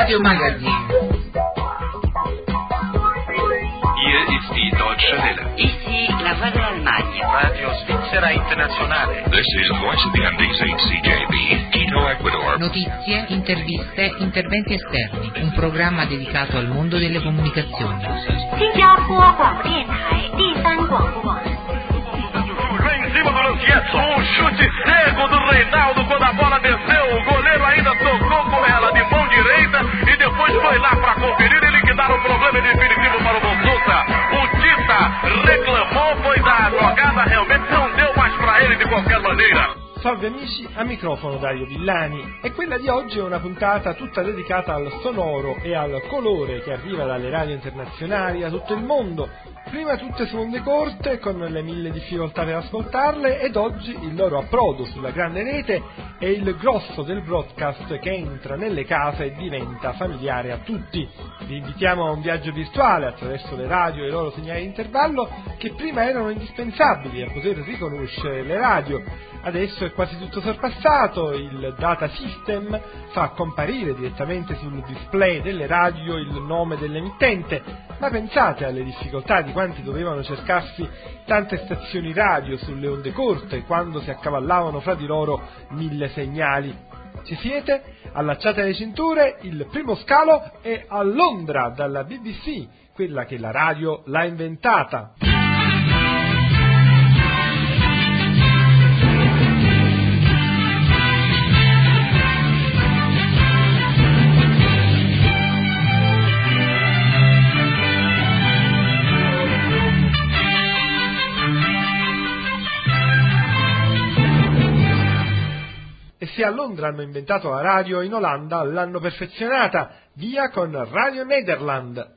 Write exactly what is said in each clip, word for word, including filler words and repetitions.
Radio Magazine. Hier ist die Deutsche Welle. Ici la Voix de l'Allemagne. Radio Svizzera Internazionale. This is Voice of the Andes, C J B, Quito, Ecuador. Notizie, interviste, interventi esterni. Un programma dedicato al mondo delle comunicazioni. 新加坡广播电台第三广播网。 Em cima do Lancietto, um chute cego do Reinaldo quando a bola desceu. O goleiro ainda tocou com ela de mão direita e depois foi lá para conferir e liquidar o problema definitivo para o Bolsuta. O Tita reclamou, foi da jogada, realmente não deu mais para ele de qualquer maneira. Salve amici, a microfono Dario Villani e quella di oggi è una puntata tutta dedicata al sonoro e al colore che arriva dalle radio internazionali da tutto il mondo. Prima tutte su onde corte con le mille difficoltà per ascoltarle ed oggi il loro approdo sulla grande rete e il grosso del broadcast che entra nelle case e diventa familiare a tutti. Vi invitiamo a un viaggio virtuale attraverso le radio e i loro segnali di intervallo che prima erano indispensabili a poter riconoscere le radio. Adesso è quasi tutto sorpassato, il data system fa comparire direttamente sul display delle radio il nome dell'emittente, ma pensate alle difficoltà di quanti dovevano cercarsi tante stazioni radio sulle onde corte quando si accavallavano fra di loro mille segnali. Ci siete? Allacciate le cinture, il primo scalo è a Londra dalla B B C, quella che la radio l'ha inventata. E se a Londra hanno inventato la radio, in Olanda l'hanno perfezionata, via con Radio Nederland.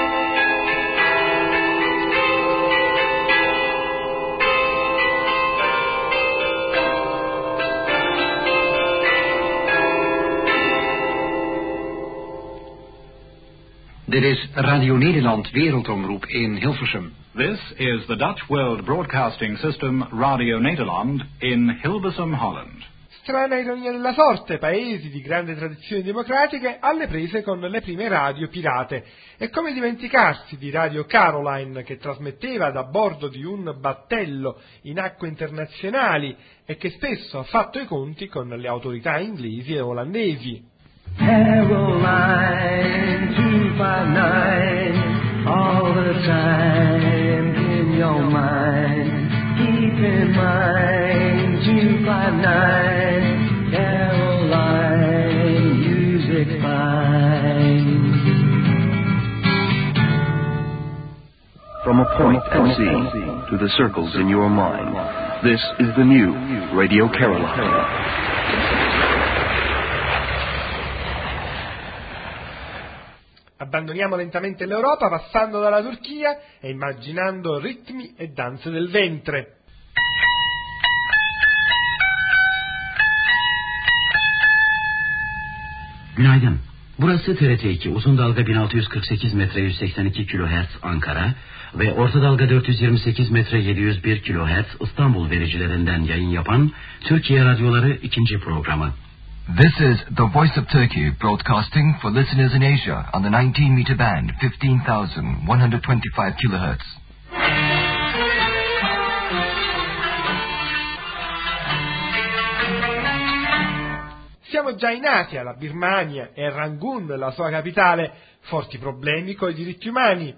Dit is Radio Nederland Wereldomroep in Hilversum. This is the Dutch World Broadcasting System Radio Nederland in Hilversum, Holland. Strana ironia della sorte, paesi di grande tradizione democratiche alle prese con le prime radio pirate. E come dimenticarsi di Radio Caroline che trasmetteva da bordo di un battello in acque internazionali e che spesso ha fatto i conti con le autorità inglesi e olandesi. Caroline two five nine, all the time in your mind. Keep in mind two five nine, Caroline, music fine. From a point at sea to the circles in your mind, this is the new Radio Caroline. Abbandoniamo lentamente l'Europa passando dalla Turchia e immaginando ritmi e danze del ventre. Günaydın. Burası T R T iki, uzun dalga bin altı yüz kırk sekiz metre yüz seksen iki kilohertz Ankara ve orta dalga dört yüz yirmi sekiz metre yedi yüz bir kilohertz İstanbul vericilerinden yayın yapan Türkiye Radyoları ikinci programı. This is the Voice of Turkey broadcasting for listeners in Asia on the nineteen meter band, fifteen thousand one hundred twenty-five kilohertz. Siamo già in Asia, la Birmania e Rangoon, la sua capitale, forti problemi coi diritti umani.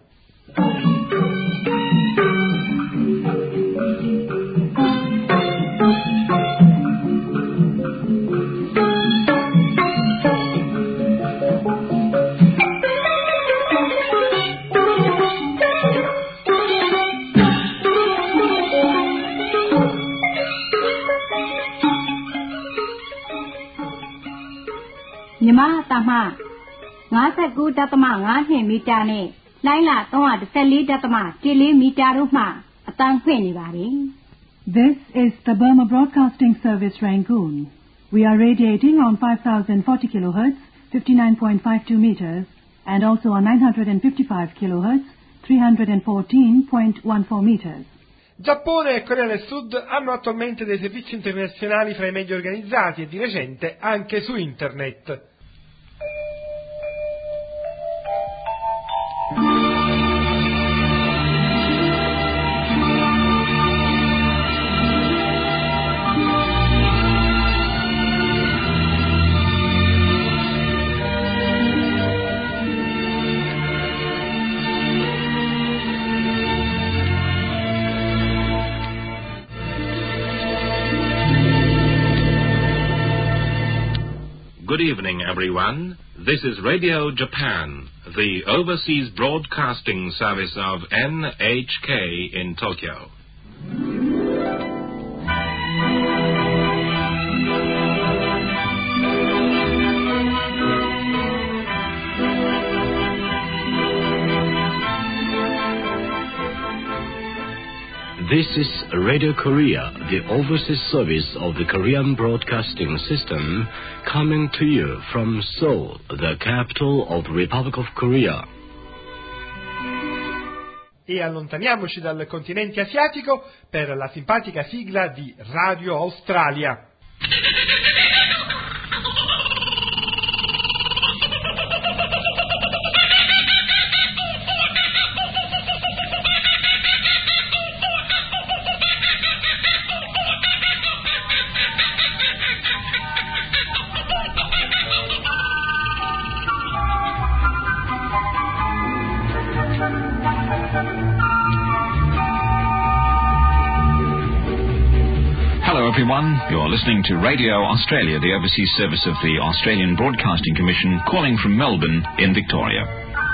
Nyama tama fifty-nine point five မီတာနဲ့လိုင်းလာthree hundred fourteen point one four မီတာတို့မှအတန်းဖွင့်နေပါတယ် This is the Burma Broadcasting Service Rangoon. We are radiating on five thousand forty kilohertz, fifty-nine point five two meters, and also on nine hundred fifty-five kilohertz, three hundred fourteen point one four meters. Giappone e Corea del Sud hanno attualmente dei servizi internazionali fra i meglio organizzati e di recente anche su internet. Good evening, everyone. This is Radio Japan, the overseas broadcasting service of N H K in Tokyo. This is Radio Korea, the overseas service of the Korean Broadcasting System, coming to you from Seoul, the capital of the Republic of Korea. E allontaniamoci dal continente asiatico per la simpatica sigla di Radio Australia. Everyone, you're listening to Radio Australia, the overseas service of the Australian Broadcasting Commission, calling from Melbourne in Victoria.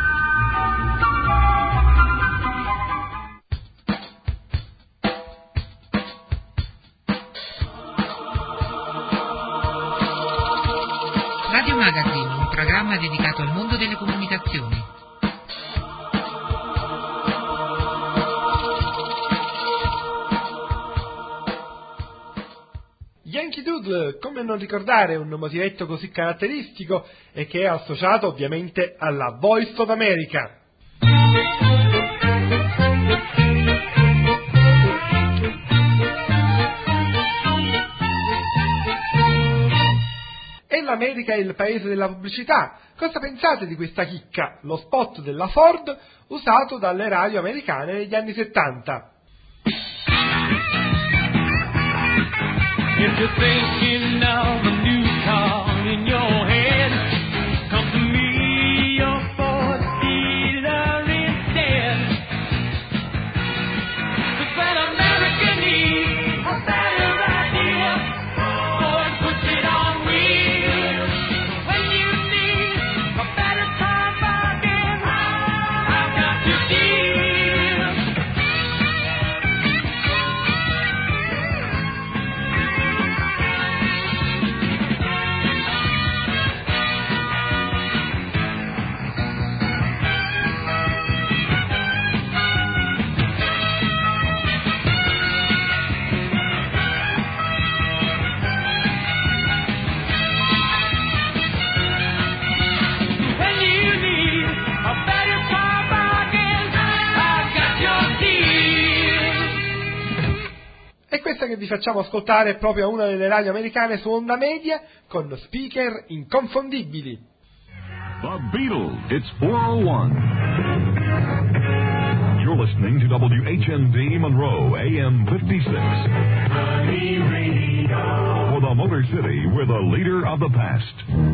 Radio Magazine, un programma dedicato al mondo delle comunicazioni. Yankee Doodle, come non ricordare un motivetto così caratteristico e che è associato ovviamente alla Voice of America. E l'America è il paese della pubblicità. Cosa pensate di questa chicca? Lo spot della Ford usato dalle radio americane negli anni settanta. If you're thinking of a new car in your head, come to me, your Ford dealer instead. 'Cause when America needs a better idea, Ford puts it on wheels. When you need a better car bargain, I've got your deal. E questa che vi facciamo ascoltare è proprio una delle radio americane su onda media con speaker inconfondibili. The Beatles, it's four oh one. You're listening to W H M D Monroe, A M fifty-six. For the Motor City, we're the leader of the past.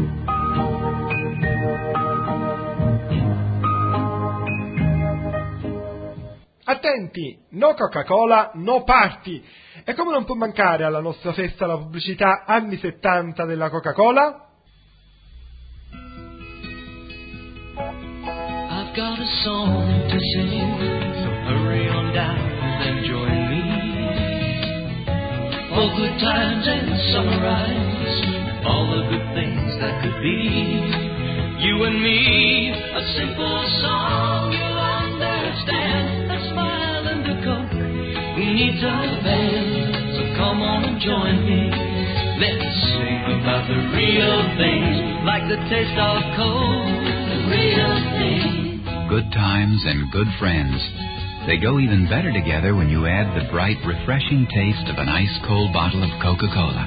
Attenti, no Coca-Cola, no party. E come non può mancare alla nostra festa la pubblicità anni settanta della Coca-Cola? I've got a song to sing, so hurry on down and join me. All good times and summarize all the good things that could be. You and me, a simple song you'll understand. A smile and a coke, who needs a band? So come on and join me. Let's sing about the real things, like the taste of coke, the real things. Good times and good friends. They go even better together when you add the bright, refreshing taste of an ice-cold bottle of Coca-Cola.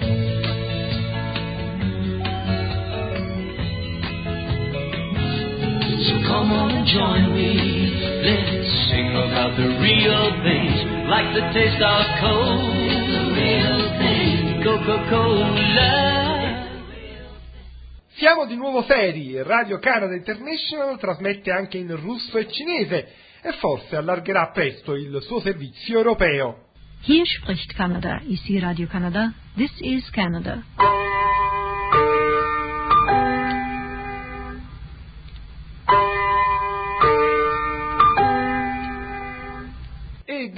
So come on and join me. Let's sing about the real things, like the taste of Coke, the real thing, Coca-Cola. Siamo di nuovo seri, Radio Canada International trasmette anche in russo e cinese e forse allargherà presto il suo servizio europeo. Hier spricht Kanada, ici Radio Canada, this is Canada.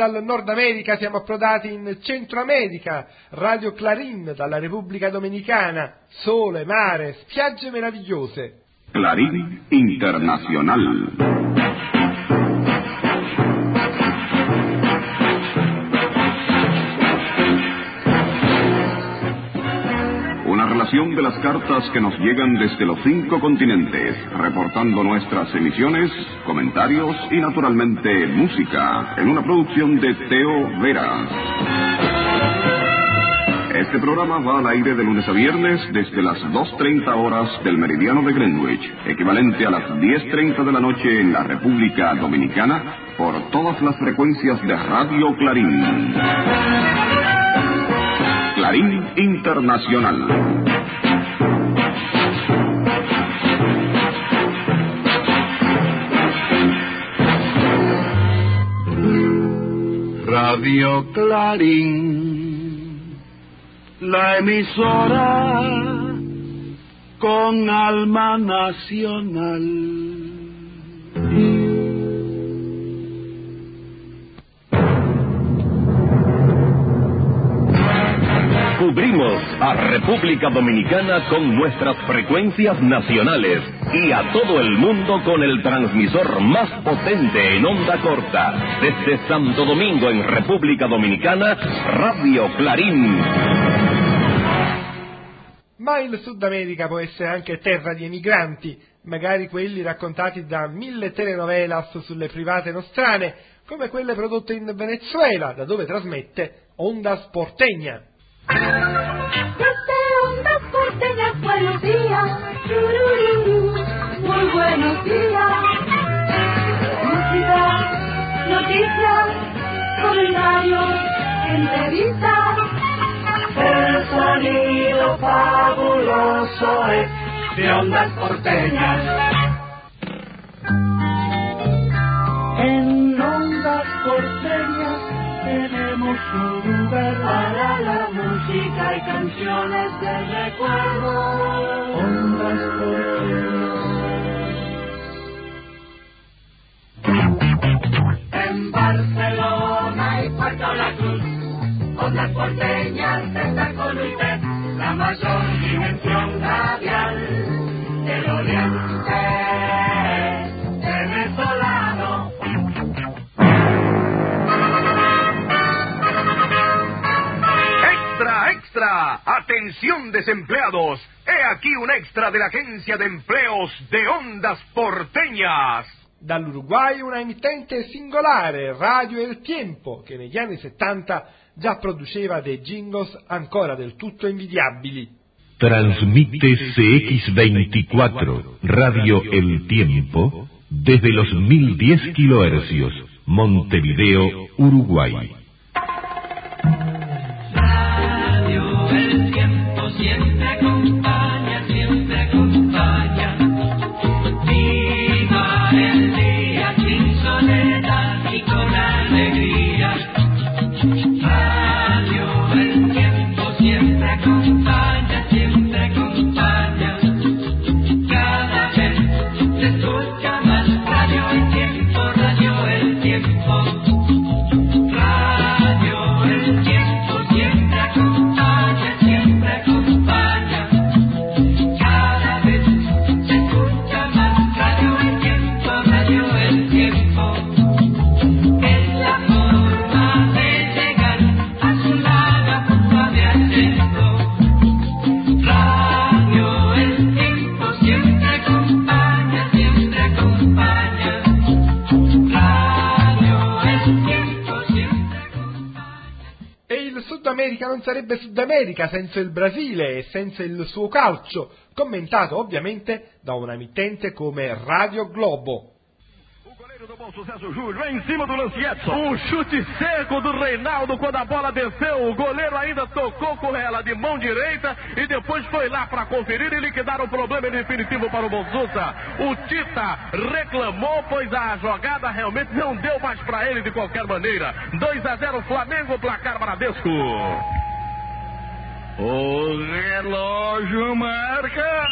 dal Nord America siamo approdati in Centro America, Radio Clarín dalla Repubblica Dominicana, sole, mare, spiagge meravigliose. Clarín Internacional. Una relación de las cartas que nos llegan desde los cinco continentes, reportando nuestras emisiones, comentarios y naturalmente música, en una producción de Teo Veras. Este programa va al aire de lunes a viernes desde las dos treinta horas del meridiano de Greenwich, equivalente a las diez treinta de la noche en la República Dominicana, por todas las frecuencias de Radio Clarín. Clarín Internacional. Radio Clarín, la emisora con alma nacional. Cubrimos a República Dominicana con nuestras frecuencias nacionales y a todo el mundo con el transmisor más potente en onda corta. Desde Santo Domingo en República Dominicana, Radio Clarín. Ma il Sud America può essere anche terra di emigranti, magari quelli raccontati da mille telenovelas sulle private nostrane, come quelle prodotte in Venezuela, da dove trasmette Ondas Porteña. Desde Ondas Porteñas, buenos días, churururu, muy buenos días. Música, noticias, comentarios, entrevistas. El sonido fabuloso es de Ondas Porteñas. En Ondas Porteñas tenemos un lugar para la música y canciones de recuerdo. Ondas Porteñas. En Barcelona y Puerto La Cruz, Ondas Porteñas está con usted, la mayor dimensión radial del oriente venezolano. ¡Extra, extra! ¡Atención desempleados! He aquí un extra de la Agencia de Empleos de Ondas Porteñas. Dall'Uruguay una emittente singolare, Radio El Tiempo, che negli anni settanta già produceva dei jingles ancora del tutto invidiabili. Transmite C X veinticuatro, Radio El Tiempo, desde los mil diez kilohercios, Montevideo, Uruguay. Radio El Tiempo siempre acompaña, siempre acompaña. Viva el día sin soledad y con alegría. Radio El Tiempo siempre acompaña, siempre acompaña. Cada vez se escucha más Radio El Tiempo, Radio El Tiempo. Radio El Tiempo siempre acompaña, siempre acompaña. Cada vez se escucha más Radio El Tiempo, Radio El Tiempo. Es la forma de llegar a su lado punta de acento. Radio El Tiempo siempre acompaña, siempre acompaña. Radio El Tiempo siempre E il Sud America non sarebbe Sud America senza il Brasile e senza il suo calcio, commentato ovviamente da una emittente come Radio Globo. Do bom sucesso Júlio, em cima do lance Edson. Um chute seco do Reinaldo quando a bola desceu. O goleiro ainda tocou com ela de mão direita e depois foi lá para conferir e liquidar o problema definitivo para o Bonsusa. O Tita reclamou, pois a jogada realmente não deu mais para ele de qualquer maneira. dois a zero Flamengo, placar Bradesco. O relógio marca.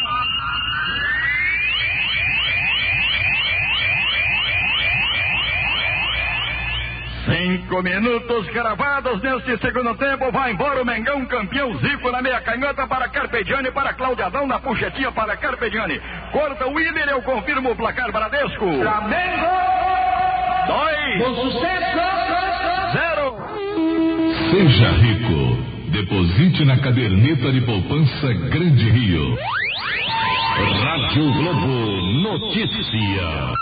Cinco Cinco minutos cravados neste segundo tempo. Vai embora o Mengão, campeão. Zico na meia canhota para Carpegiani, para Claudiadão na puxetinha para Carpegiani. Corta o Willer, eu confirmo o placar Bradesco. Flamengo! Dois. Com sucesso! Zero. Seja rico. Deposite na caderneta de poupança Grande Rio. Rádio Globo Notícia.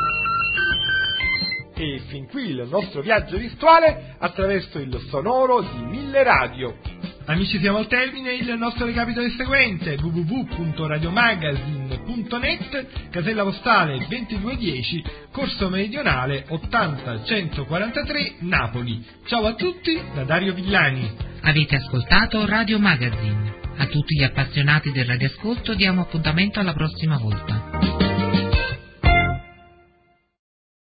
E fin qui il nostro viaggio virtuale attraverso il sonoro di Mille Radio. Amici, siamo al termine. Il nostro recapito è il seguente: w w w punto radiomagazine punto net, casella postale ventidue dieci, Corso Meridionale ottanta centoquarantatré, Napoli. Ciao a tutti da Dario Villani. Avete ascoltato Radio Magazine. A tutti gli appassionati del radioascolto diamo appuntamento alla prossima volta.